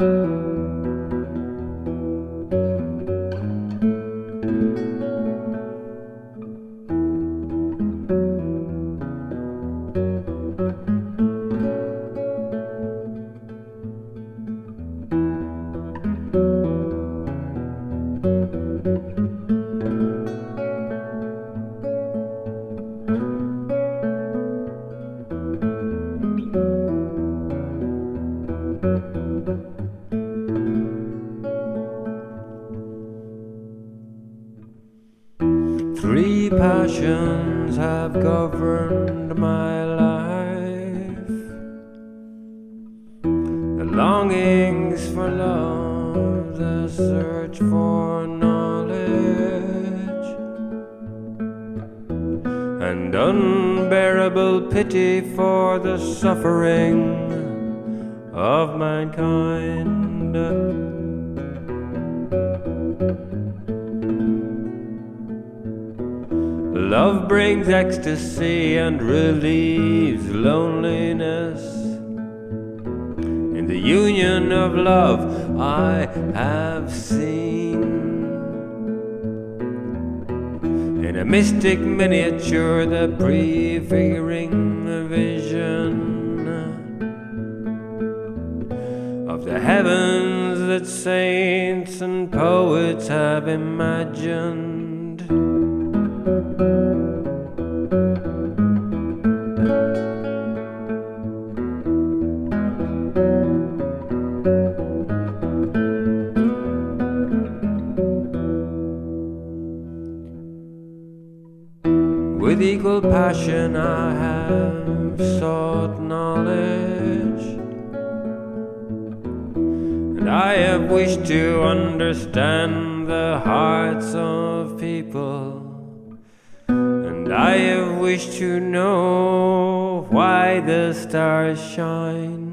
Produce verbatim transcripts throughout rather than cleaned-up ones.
Three passions have governed my life: the longings for love, the search for knowledge, and unbearable pity for the suffering of mankind. Love brings ecstasy and relieves loneliness. In the union of love I have seen, in a mystic miniature, the prefiguring vision of the heavens that saints and poets have imagined. With equal passion I have sought knowledge, and I have wished to understand the hearts of people, and I have wished to know why the stars shine.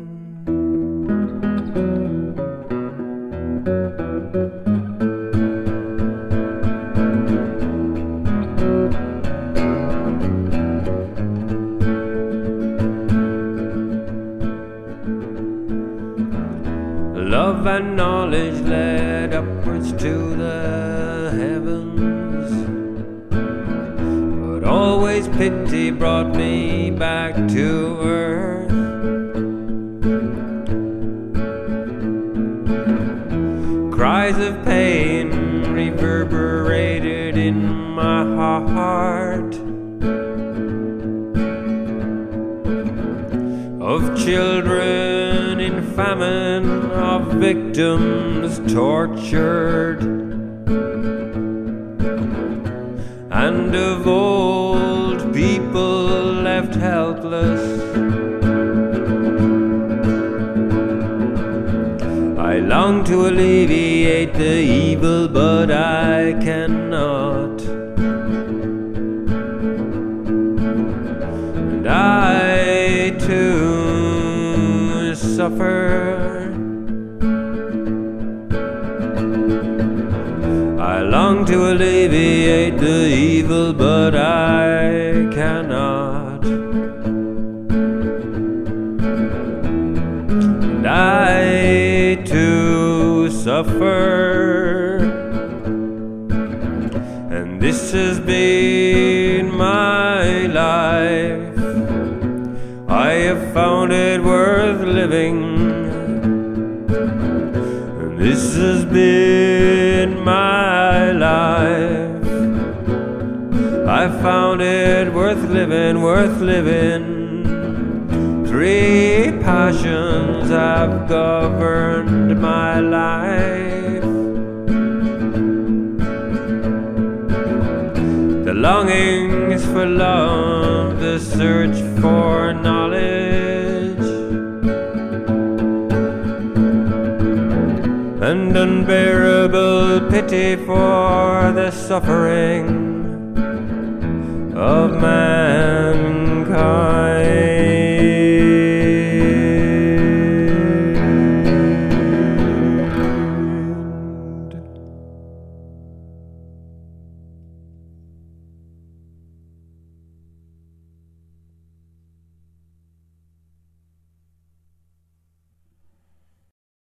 Love and knowledge led upwards to the heavens, but always pity brought me back to earth. Cries of pain reverberated in my heart, of children in famine, of victims tortured, and of old people left helpless. I long to alleviate the evil, but I cannot. And I too suffer. I long to alleviate the evil, but I cannot. And I too suffer. And this has been my life. I have found it worth living. And this has been my life. I found it worth living, worth living. Three passions have governed my life: the longings for love, the search for knowledge, and unbearable pity for the suffering of man.